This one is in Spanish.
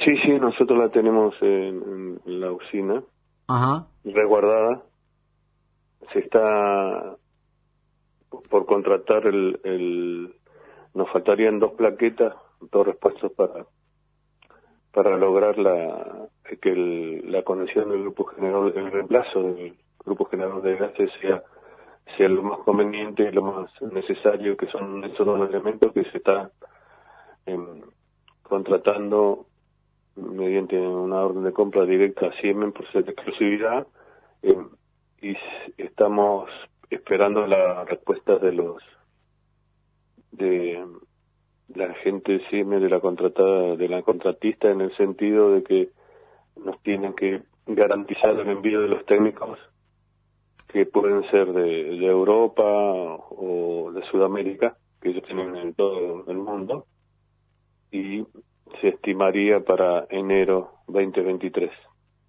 Sí, sí, nosotros la tenemos en la usina, Ajá. resguardada. Se está por contratar nos faltarían 2 plaquetas, 2 repuestos para lograr la conexión del grupo generador, el reemplazo del grupo generador de gases sea lo más conveniente y lo más necesario, que son esos 2 elementos que se está contratando mediante una orden de compra directa a Siemens por ser de exclusividad, eh, estamos esperando la respuesta de la gente de Siemens, de la contratista, en el sentido de que nos tienen que garantizar el envío de los técnicos, que pueden ser de Europa o de Sudamérica, que ellos tienen en todo el mundo, y se estimaría para enero 2023.